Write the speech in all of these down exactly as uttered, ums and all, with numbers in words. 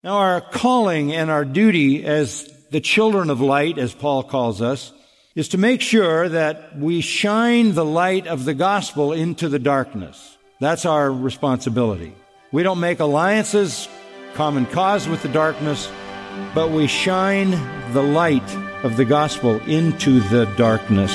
Now, our calling and our duty as the children of light, as Paul calls us, is to make sure that we shine the light of the gospel into the darkness. That's our responsibility. We don't make alliances, common cause with the darkness, but we shine the light of the gospel into the darkness.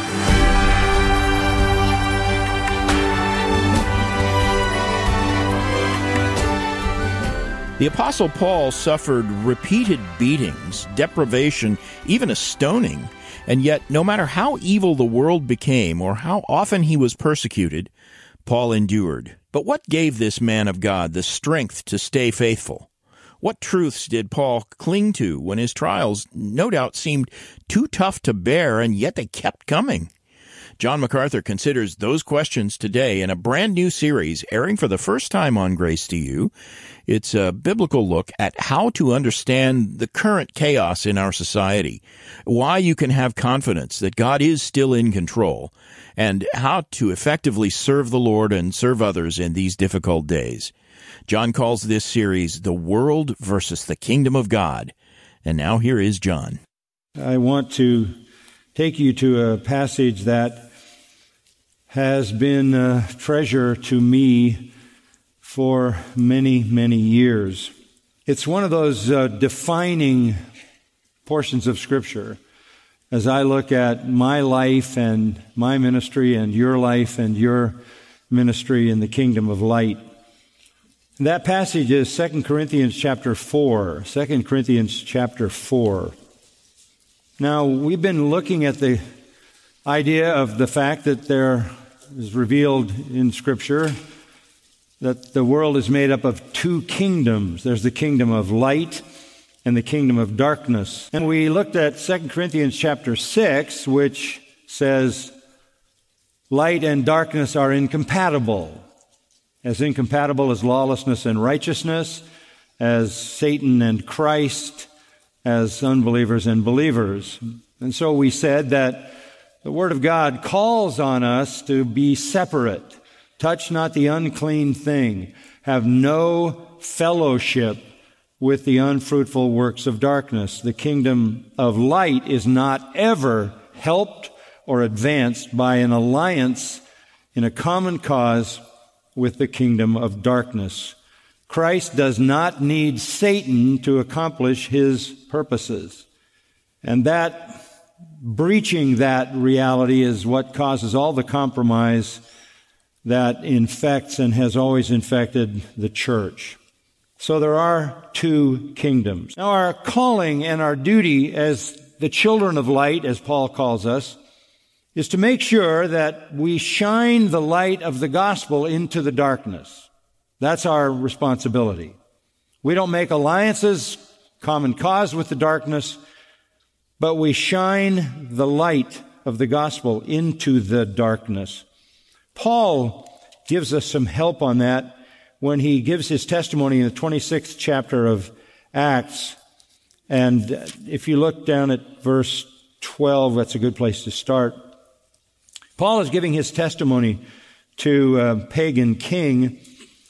The Apostle Paul suffered repeated beatings, deprivation, even a stoning, and yet no matter how evil the world became or how often he was persecuted, Paul endured. But what gave this man of God the strength to stay faithful? What truths did Paul cling to when his trials no doubt seemed too tough to bear, and yet they kept coming? John MacArthur considers those questions today in a brand new series airing for the first time on Grace to You. It's a biblical look at how to understand the current chaos in our society, why you can have confidence that God is still in control, and how to effectively serve the Lord and serve others in these difficult days. John calls this series The World versus the Kingdom of God. And now here is John. I want to take you to a passage that has been a treasure to me for many, many years. It's one of those uh, defining portions of Scripture as I look at my life and my ministry and your life and your ministry in the kingdom of light. That passage is Second Corinthians chapter four. Second Corinthians chapter four. Now, we've been looking at the idea of the fact that there is revealed in Scripture that the world is made up of two kingdoms. There's the kingdom of light and the kingdom of darkness. And we looked at Second Corinthians chapter six, which says light and darkness are incompatible. As incompatible as lawlessness and righteousness, as Satan and Christ, as unbelievers and believers. And so we said that the Word of God calls on us to be separate. Touch not the unclean thing. Have no fellowship with the unfruitful works of darkness. The kingdom of light is not ever helped or advanced by an alliance in a common cause with the kingdom of darkness. Christ does not need Satan to accomplish his purposes. And that, breaching that reality is what causes all the compromise that infects and has always infected the church. So there are two kingdoms. Now, our calling and our duty as the children of light, as Paul calls us, is to make sure that we shine the light of the gospel into the darkness. That's our responsibility. We don't make alliances, common cause with the darkness, but we shine the light of the gospel into the darkness. Paul gives us some help on that when he gives his testimony in the twenty-sixth chapter of Acts. And if you look down at verse twelve, that's a good place to start. Paul is giving his testimony to a pagan king,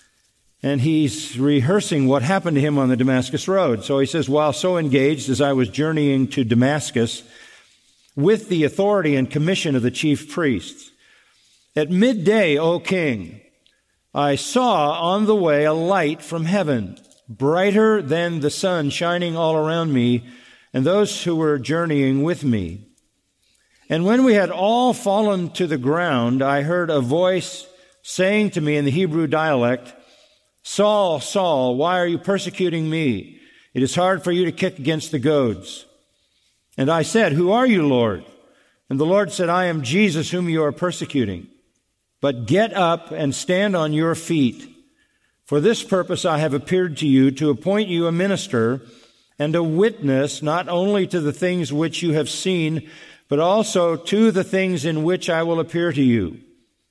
and he's rehearsing what happened to him on the Damascus road. So he says, while so engaged as I was journeying to Damascus with the authority and commission of the chief priests, at midday, O king, I saw on the way a light from heaven, brighter than the sun, shining all around me and those who were journeying with me. And when we had all fallen to the ground, I heard a voice saying to me in the Hebrew dialect, Saul, Saul, why are you persecuting me? It is hard for you to kick against the goads. And I said, who are you, Lord? And the Lord said, I am Jesus whom you are persecuting. But get up and stand on your feet. For this purpose I have appeared to you, to appoint you a minister and a witness, not only to the things which you have seen, but also to the things in which I will appear to you,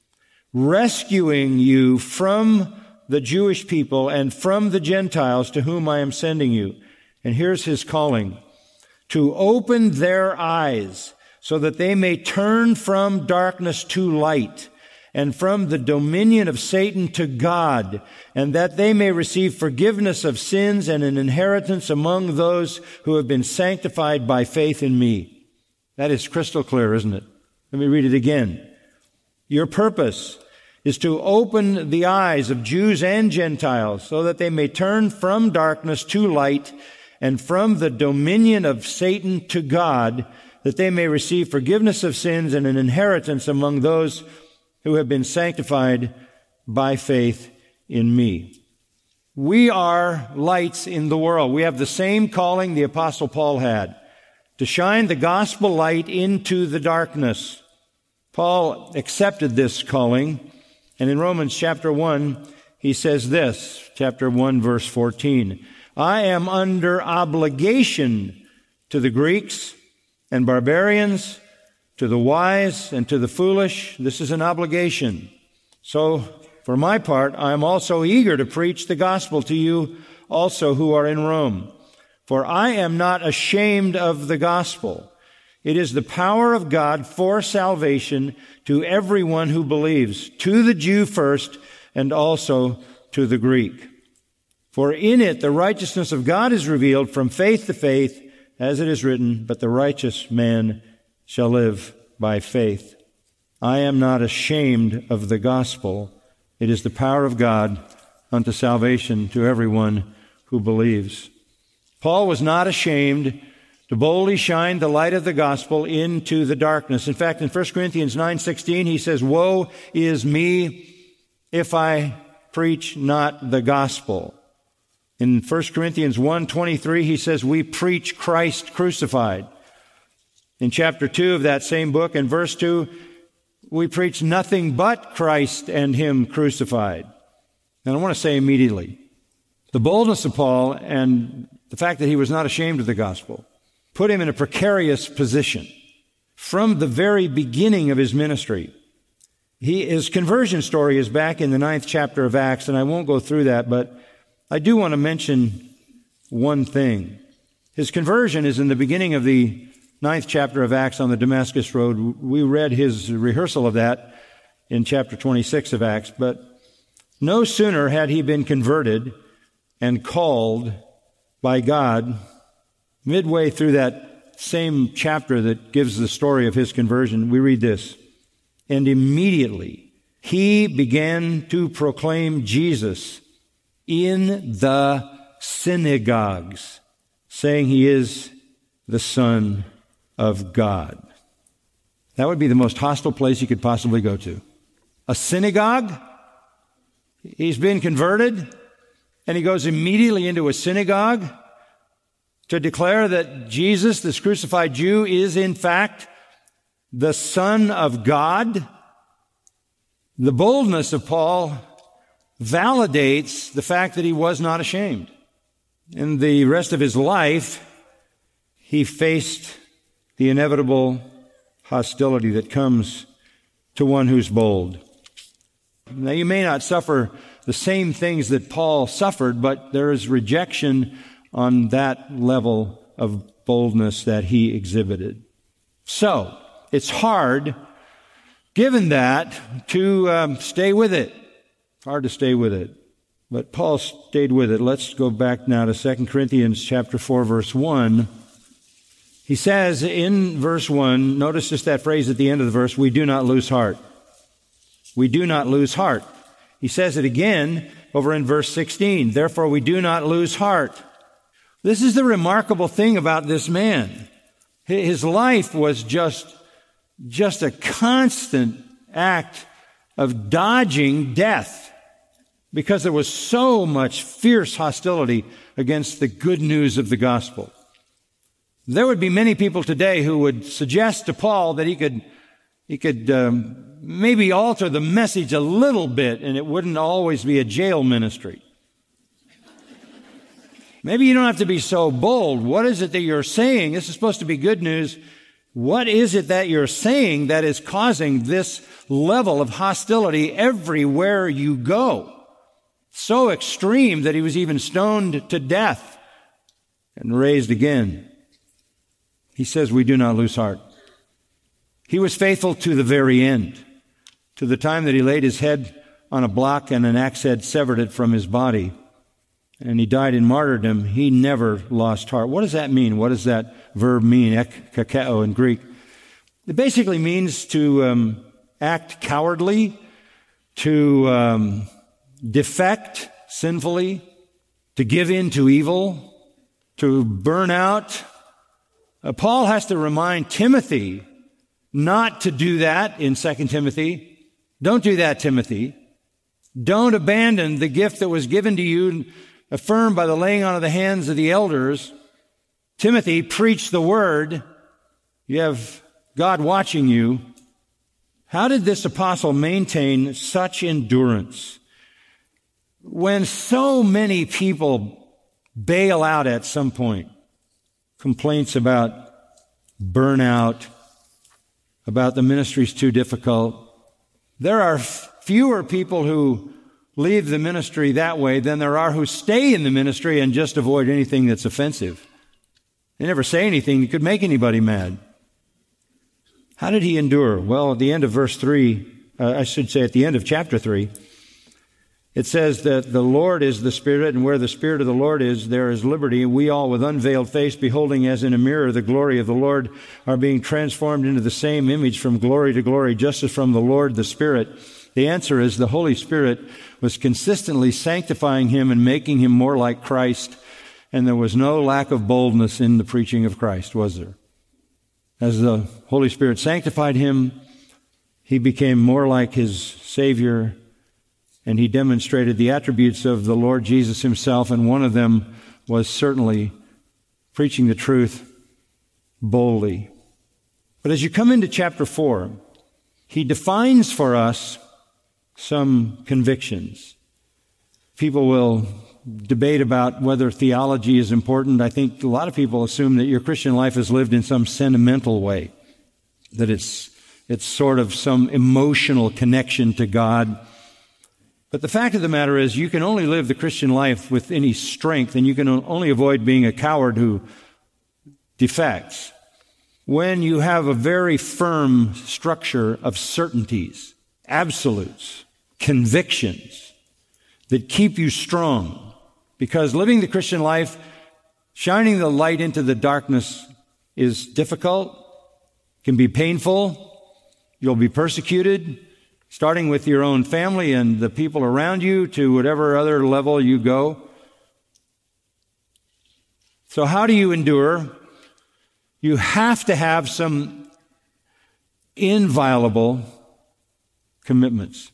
rescuing you from the Jewish people and from the Gentiles to whom I am sending you. And here's his calling, to open their eyes so that they may turn from darkness to light and from the dominion of Satan to God, and that they may receive forgiveness of sins and an inheritance among those who have been sanctified by faith in me. That is crystal clear, isn't it? Let me read it again. Your purpose is to open the eyes of Jews and Gentiles so that they may turn from darkness to light and from the dominion of Satan to God, that they may receive forgiveness of sins and an inheritance among those who have been sanctified by faith in me. We are lights in the world. We have the same calling the Apostle Paul had, to shine the gospel light into the darkness. Paul accepted this calling, and in Romans chapter one, he says this, chapter one, verse fourteen, I am under obligation to the Greeks and barbarians, to the wise and to the foolish. This is an obligation. So, for my part, I am also eager to preach the gospel to you also who are in Rome. For I am not ashamed of the gospel. It is the power of God for salvation to everyone who believes, to the Jew first and also to the Greek. For in it the righteousness of God is revealed from faith to faith, as it is written, but the righteous man shall live by faith. I am not ashamed of the gospel. It is the power of God unto salvation to everyone who believes. Paul was not ashamed to boldly shine the light of the gospel into the darkness. In fact, in First Corinthians nine sixteen, he says, Woe is me if I preach not the gospel. In First Corinthians one twenty-three, he says, we preach Christ crucified. In chapter two of that same book, in verse two, we preach nothing but Christ and Him crucified. And I want to say immediately, the boldness of Paul and the fact that he was not ashamed of the gospel put him in a precarious position from the very beginning of his ministry. He, his conversion story is back in the ninth chapter of Acts, and I won't go through that, but I do want to mention one thing. His conversion is in the beginning of the ninth chapter of Acts on the Damascus Road. We read his rehearsal of that in chapter twenty-six of Acts, but no sooner had he been converted and called by God, midway through that same chapter that gives the story of his conversion, we read this, and immediately he began to proclaim Jesus in the synagogues, saying he is the Son of God. That would be the most hostile place you could possibly go to. A synagogue? He's been converted, and he goes immediately into a synagogue to declare that Jesus, this crucified Jew, is in fact the Son of God. The boldness of Paul validates the fact that he was not ashamed. In the rest of his life, he faced the inevitable hostility that comes to one who's bold. Now, you may not suffer the same things that Paul suffered, but there is rejection on that level of boldness that he exhibited. So, it's hard, given that, to um, stay with it. It's hard to stay with it. But Paul stayed with it. Let's go back now to Second Corinthians chapter four, verse one. He says in verse one, notice just that phrase at the end of the verse, we do not lose heart. We do not lose heart. He says it again over in verse sixteen, therefore we do not lose heart. This is the remarkable thing about this man. His life was just, just a constant act of dodging death because there was so much fierce hostility against the good news of the gospel. There would be many people today who would suggest to Paul that he could, he could um, maybe alter the message a little bit and it wouldn't always be a jail ministry. Maybe you don't have to be so bold. What is it that you're saying? This is supposed to be good news. What is it that you're saying that is causing this level of hostility everywhere you go? So extreme that he was even stoned to death and raised again. He says we do not lose heart. He was faithful to the very end, to the time that he laid his head on a block and an axe head severed it from his body, and he died in martyrdom, he never lost heart. What does that mean? What does that verb mean, ek kakeo in Greek? It basically means to um, act cowardly, to um, defect sinfully, to give in to evil, to burn out. Uh, Paul has to remind Timothy not to do that in Second Timothy. Don't do that, Timothy. Don't abandon the gift that was given to you, affirmed by the laying on of the hands of the elders. Timothy, preach the word. You have God watching you. How did this apostle maintain such endurance when so many people bail out at some point? Complaints about burnout, about the ministry's too difficult. There are fewer people who leave the ministry that way than there are who stay in the ministry and just avoid anything that's offensive. They never say anything that could make anybody mad. How did he endure? Well, at the end of verse three, uh, I should say at the end of chapter three, it says that the Lord is the Spirit, and where the Spirit of the Lord is, there is liberty. And we all, with unveiled face, beholding as in a mirror the glory of the Lord, are being transformed into the same image from glory to glory, just as from the Lord the Spirit. The answer is the Holy Spirit was consistently sanctifying him and making him more like Christ, and there was no lack of boldness in the preaching of Christ, was there? As the Holy Spirit sanctified him, he became more like his Savior, and he demonstrated the attributes of the Lord Jesus himself, and one of them was certainly preaching the truth boldly. But as you come into chapter four, he defines for us some convictions. People will debate about whether theology is important. I think a lot of people assume that your Christian life is lived in some sentimental way, that it's it's sort of some emotional connection to God. But the fact of the matter is, you can only live the Christian life with any strength, and you can only avoid being a coward who defects when you have a very firm structure of certainties, absolutes, convictions that keep you strong. Because living the Christian life, shining the light into the darkness, is difficult, can be painful. You'll be persecuted, starting with your own family and the people around you to whatever other level you go. So how do you endure? You have to have some inviolable commitments,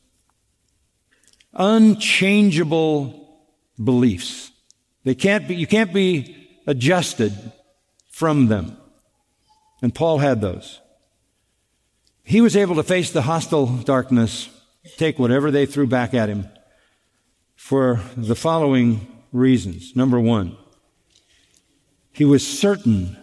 unchangeable beliefs. They can't be, you can't be adjusted from them. And Paul had those. He was able to face the hostile darkness, take whatever they threw back at him, for the following reasons. Number one, he was certain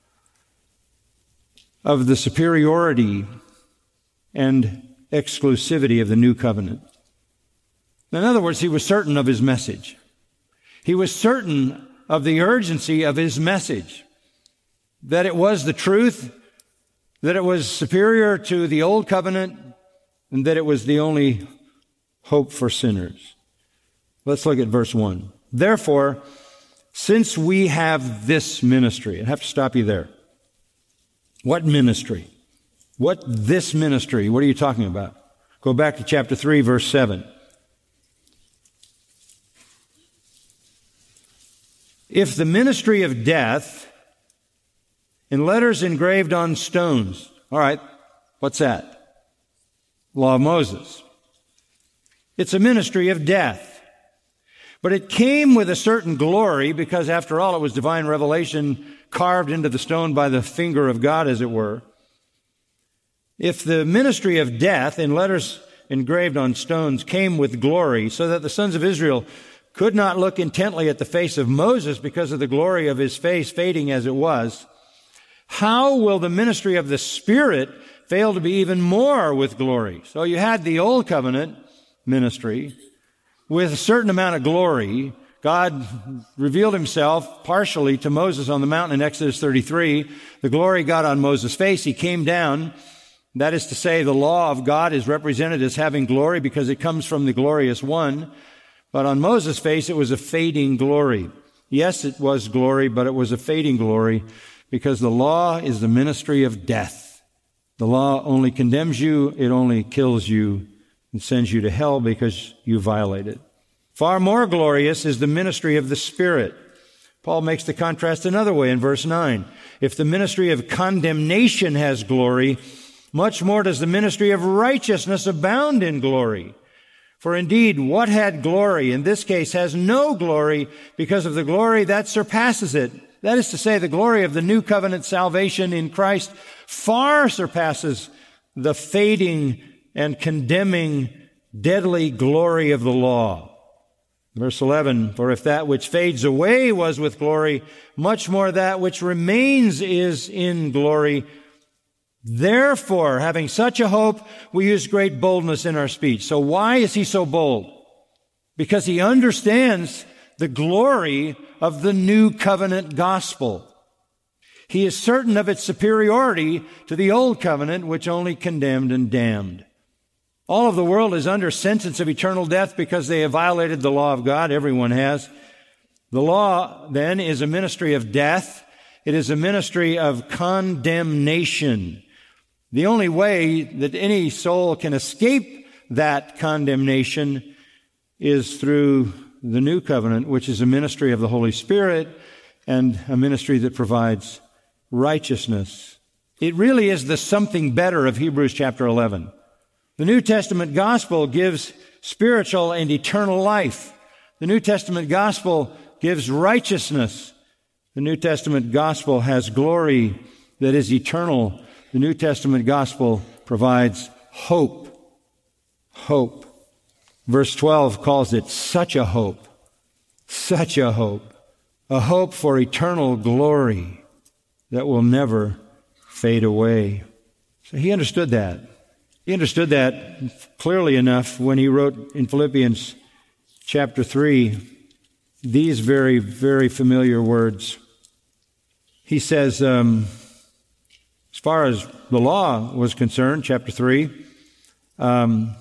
of the superiority and exclusivity of the new covenant. In other words, he was certain of his message. He was certain of the urgency of his message, that it was the truth, that it was superior to the old covenant, and that it was the only hope for sinners. Let's look at verse one. Therefore, since we have this ministry, I have to stop you there. What ministry? What this ministry? What are you talking about? Go back to chapter three, verse seven. If the ministry of death in letters engraved on stones, all right, what's that? Law of Moses. It's a ministry of death. But it came with a certain glory because, after all, it was divine revelation carved into the stone by the finger of God, as it were. If the ministry of death in letters engraved on stones came with glory so that the sons of Israel could not look intently at the face of Moses because of the glory of his face fading as it was, how will the ministry of the Spirit fail to be even more with glory? So you had the old covenant ministry with a certain amount of glory. God revealed himself partially to Moses on the mountain in Exodus thirty-three. The glory got on Moses' face. He came down That is to say, the law of God is represented as having glory because it comes from the glorious one. But on Moses' face, it was a fading glory. Yes, it was glory, but it was a fading glory because the law is the ministry of death. The law only condemns you, it only kills you and sends you to hell because you violate it. Far more glorious is the ministry of the Spirit. Paul makes the contrast another way in verse nine. If the ministry of condemnation has glory, much more does the ministry of righteousness abound in glory. For indeed, what had glory, in this case, has no glory because of the glory that surpasses it. That is to say, the glory of the new covenant salvation in Christ far surpasses the fading and condemning, deadly glory of the law. Verse eleven, for if that which fades away was with glory, much more that which remains is in glory. Therefore, having such a hope, we use great boldness in our speech. So why is he so bold? Because he understands the glory of the new covenant gospel. He is certain of its superiority to the old covenant, which only condemned and damned. All of the world is under sentence of eternal death because they have violated the law of God. Everyone has. The law, then, is a ministry of death. It is a ministry of condemnation. The only way that any soul can escape that condemnation is through the new covenant, which is a ministry of the Holy Spirit and a ministry that provides righteousness. It really is the something better of Hebrews chapter eleven. The New Testament gospel gives spiritual and eternal life. The New Testament gospel gives righteousness. The New Testament gospel has glory that is eternal. The New Testament gospel provides hope. Hope. Verse twelve calls it such a hope. Such a hope. A hope for eternal glory that will never fade away. So he understood that. He understood that clearly enough when he wrote in Philippians chapter three these very, very familiar words. He says, um, as far as the law was concerned, chapter three, um,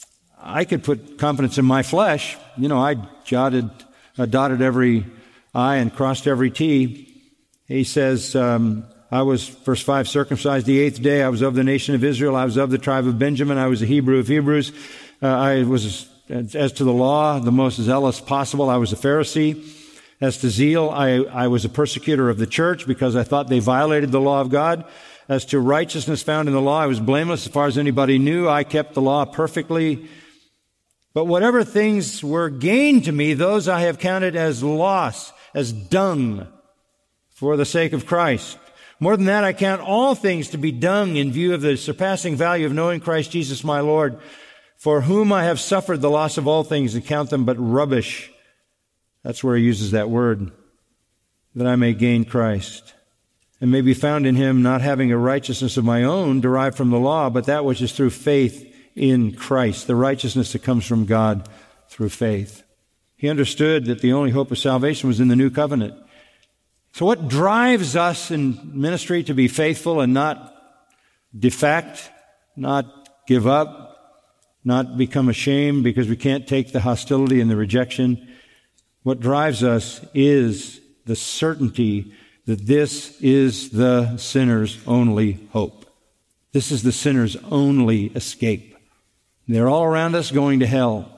I could put confidence in my flesh. You know, I jotted, uh, dotted every I and crossed every T. He says, um, I was, verse five, circumcised the eighth day. I was of the nation of Israel. I was of the tribe of Benjamin. I was a Hebrew of Hebrews. Uh, I was, as to the law, the most zealous possible. I was a Pharisee. As to zeal, I, I was a persecutor of the church because I thought they violated the law of God. As to righteousness found in the law, I was blameless as far as anybody knew. I kept the law perfectly. But whatever things were gain to me, those I have counted as loss, as dung, for the sake of Christ. More than that, I count all things to be dung in view of the surpassing value of knowing Christ Jesus my Lord, for whom I have suffered the loss of all things and count them but rubbish. That's where he uses that word, that I may gain Christ and may be found in him, not having a righteousness of my own derived from the law, but that which is through faith in Christ, the righteousness that comes from God through faith. He understood that the only hope of salvation was in the new covenant. So what drives us in ministry to be faithful and not defect, not give up, not become ashamed because we can't take the hostility and the rejection? What drives us is the certainty that this is the sinner's only hope. This is the sinner's only escape. They're all around us going to hell.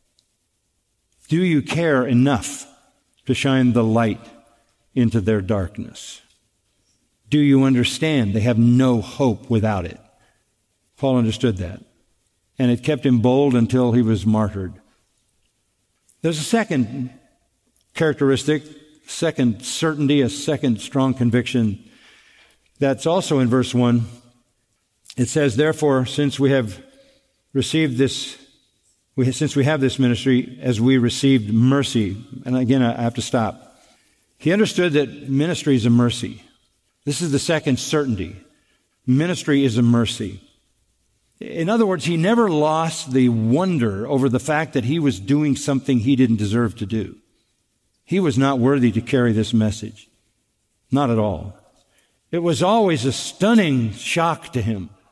Do you care enough to shine the light into their darkness? Do you understand they have no hope without it? Paul understood that. And it kept him bold until he was martyred. There's a second characteristic, second certainty, a second strong conviction that's also in verse one. It says, therefore, since we have received this, we, since we have this ministry, as we received mercy. And again, I have to stop. He understood that ministry is a mercy. This is the second certainty. Ministry is a mercy. In other words, he never lost the wonder over the fact that he was doing something he didn't deserve to do. He was not worthy to carry this message. Not at all. It was always a stunning shock to him.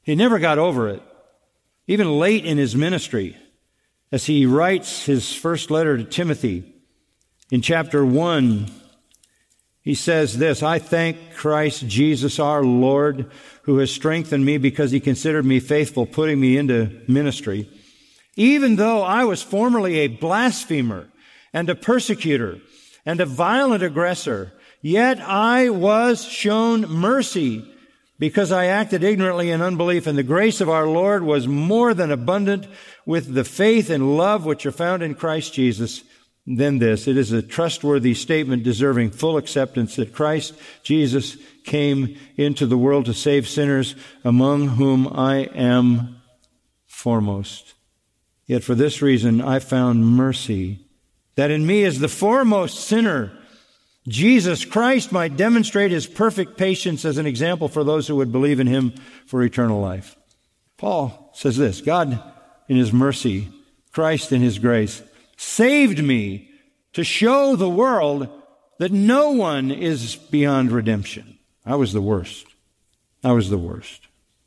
He never got over it, even late in his ministry, as he writes his first letter to Timothy. In chapter one, he says this, "I thank Christ Jesus our Lord, who has strengthened me because he considered me faithful, putting me into ministry. Even though I was formerly a blasphemer and a persecutor and a violent aggressor, yet I was shown mercy because I acted ignorantly in unbelief, and the grace of our Lord was more than abundant with the faith and love which are found in Christ Jesus. Then this, it is a trustworthy statement deserving full acceptance that Christ Jesus came into the world to save sinners, among whom I am foremost. Yet for this reason I found mercy, that in me as the foremost sinner, Jesus Christ might demonstrate his perfect patience as an example for those who would believe in him for eternal life." Paul says this, God in his mercy, Christ in his grace, saved me to show the world that no one is beyond redemption. I was the worst. I was the worst.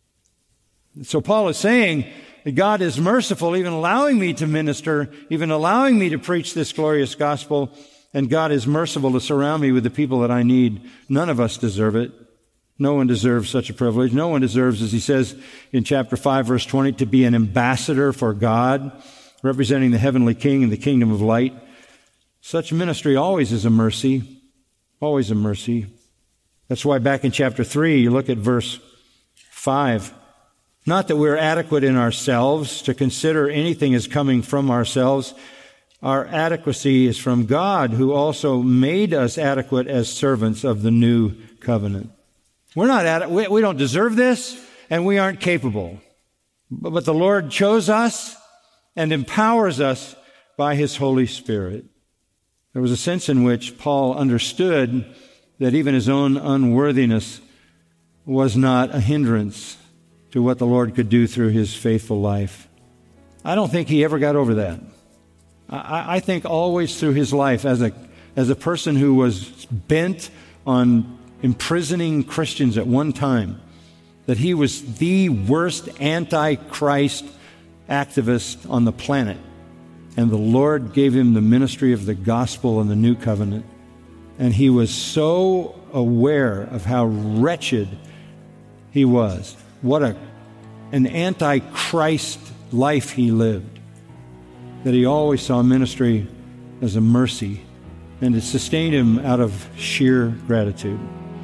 So Paul is saying that God is merciful, even allowing me to minister, even allowing me to preach this glorious gospel, and God is merciful to surround me with the people that I need. None of us deserve it. No one deserves such a privilege. No one deserves, as he says in chapter five, verse twenty, to be an ambassador for God, representing the heavenly King in the kingdom of light. Such ministry always is a mercy, always a mercy. That's why back in chapter three, you look at verse five. Not that we're adequate in ourselves to consider anything as coming from ourselves. Our adequacy is from God, who also made us adequate as servants of the new covenant. We're not adequate. We, we don't deserve this, and we aren't capable. But, but the Lord chose us and empowers us by his Holy Spirit. There was a sense in which Paul understood that even his own unworthiness was not a hindrance to what the Lord could do through his faithful life. I don't think he ever got over that. I, I think always through his life, as a as a person who was bent on imprisoning Christians at one time, that he was the worst anti-Christ activist on the planet. And the Lord gave him the ministry of the gospel and the new covenant. And he was so aware of how wretched he was. What a an anti-Christ life he lived, that he always saw ministry as a mercy, and it sustained him out of sheer gratitude.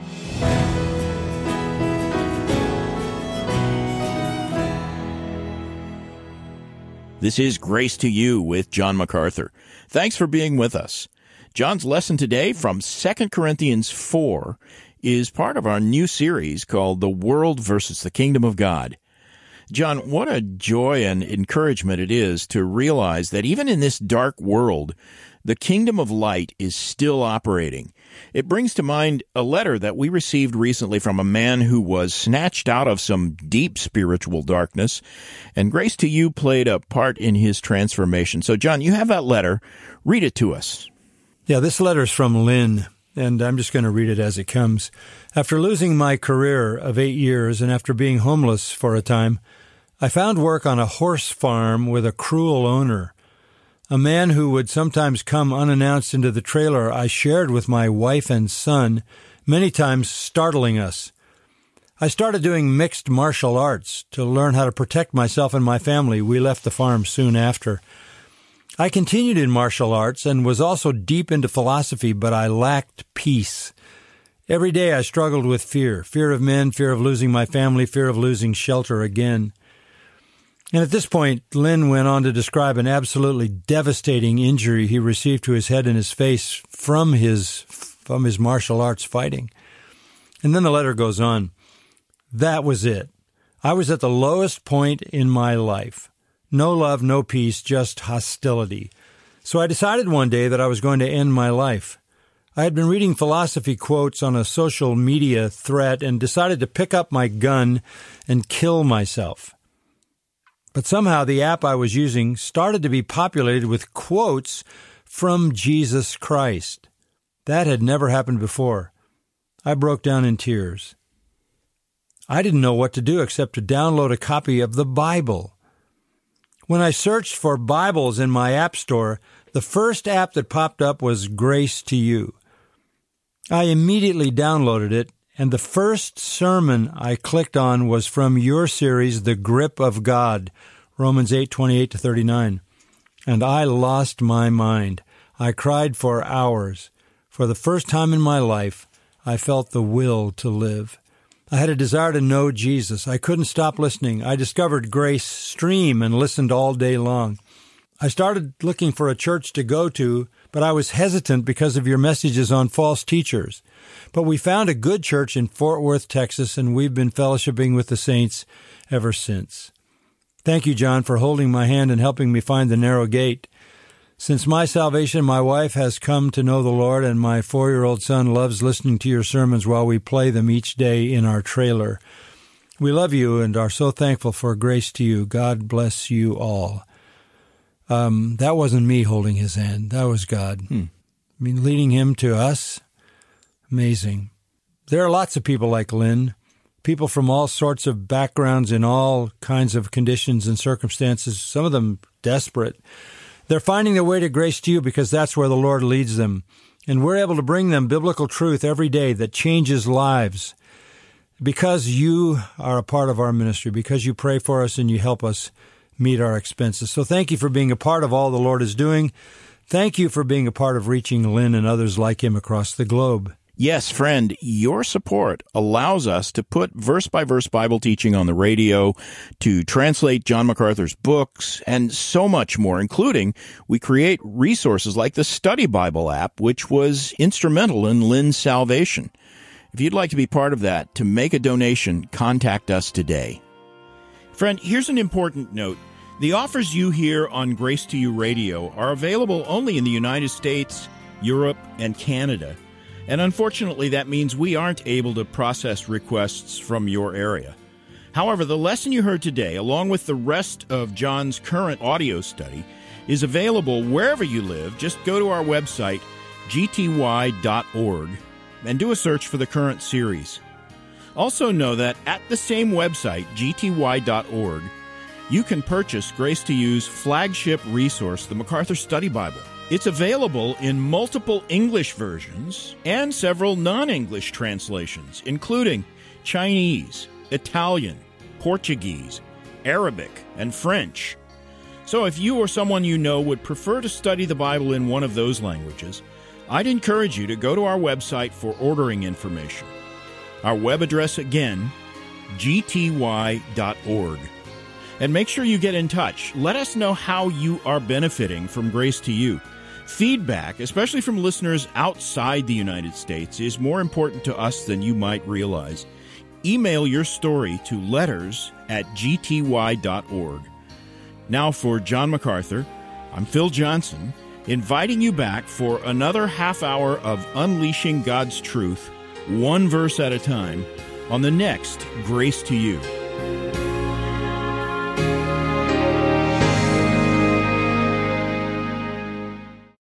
This is Grace to You with John MacArthur. Thanks for being with us. John's lesson today from Second Corinthians four is part of our new series called The World versus the Kingdom of God. John, what a joy and encouragement it is to realize that even in this dark world, the kingdom of light is still operating. It brings to mind a letter that we received recently from a man who was snatched out of some deep spiritual darkness, and Grace to You played a part in his transformation. So, John, you have that letter. Read it to us. Yeah, this letter's from Lynn, and I'm just going to read it as it comes. After losing my career of eight years and after being homeless for a time, I found work on a horse farm with a cruel owner, a man who would sometimes come unannounced into the trailer I shared with my wife and son, many times startling us. I started doing mixed martial arts to learn how to protect myself and my family. We left the farm soon after. I continued in martial arts and was also deep into philosophy, but I lacked peace. Every day I struggled with fear, fear of men, fear of losing my family, fear of losing shelter again. And at this point, Lynn went on to describe an absolutely devastating injury he received to his head and his face from his from his martial arts fighting. And then the letter goes on. That was it. I was at the lowest point in my life. No love, no peace, just hostility. So I decided one day that I was going to end my life. I had been reading philosophy quotes on a social media thread and decided to pick up my gun and kill myself. But somehow the app I was using started to be populated with quotes from Jesus Christ. That had never happened before. I broke down in tears. I didn't know what to do except to download a copy of the Bible. When I searched for Bibles in my app store, the first app that popped up was Grace to You. I immediately downloaded it, and the first sermon I clicked on was from your series, The Grip of God, Romans eight, twenty-eight to thirty-nine. And I lost my mind. I cried for hours. For the first time in my life, I felt the will to live. I had a desire to know Jesus. I couldn't stop listening. I discovered Grace Stream and listened all day long. I started looking for a church to go to, but I was hesitant because of your messages on false teachers. But we found a good church in Fort Worth, Texas, and we've been fellowshipping with the saints ever since. Thank you, John, for holding my hand and helping me find the narrow gate. Since my salvation, my wife has come to know the Lord, and my four-year-old son loves listening to your sermons while we play them each day in our trailer. We love you and are so thankful for Grace to You. God bless you all. Um, that wasn't me holding his hand. That was God. Hmm. I mean, leading him to us. Amazing. There are lots of people like Lynn, people from all sorts of backgrounds in all kinds of conditions and circumstances, some of them desperate. They're finding their way to Grace to You because that's where the Lord leads them. And we're able to bring them biblical truth every day that changes lives because you are a part of our ministry, because you pray for us and you help us meet our expenses. So thank you for being a part of all the Lord is doing. Thank you for being a part of reaching Lynn and others like him across the globe. Yes, friend, your support allows us to put verse-by-verse Bible teaching on the radio, to translate John MacArthur's books, and so much more, including we create resources like the Study Bible app, which was instrumental in Lynn's salvation. If you'd like to be part of that, to make a donation, contact us today. Friend, here's an important note. The offers you hear on Grace to You Radio are available only in the United States, Europe, and Canada. And unfortunately, that means we aren't able to process requests from your area. However, the lesson you heard today, along with the rest of John's current audio study, is available wherever you live. Just go to our website, g t y dot org, and do a search for the current series. Also know that at the same website, g t y dot org, you can purchase Grace to You's flagship resource, the MacArthur Study Bible. It's available in multiple English versions and several non-English translations, including Chinese, Italian, Portuguese, Arabic, and French. So if you or someone you know would prefer to study the Bible in one of those languages, I'd encourage you to go to our website for ordering information. Our web address again, g t y dot org. And make sure you get in touch. Let us know how you are benefiting from Grace to You. Feedback, especially from listeners outside the United States, is more important to us than you might realize. Email your story to letters at g t y dot org. Now for John MacArthur, I'm Phil Johnson, inviting you back for another half hour of unleashing God's truth, one verse at a time, on the next Grace to You.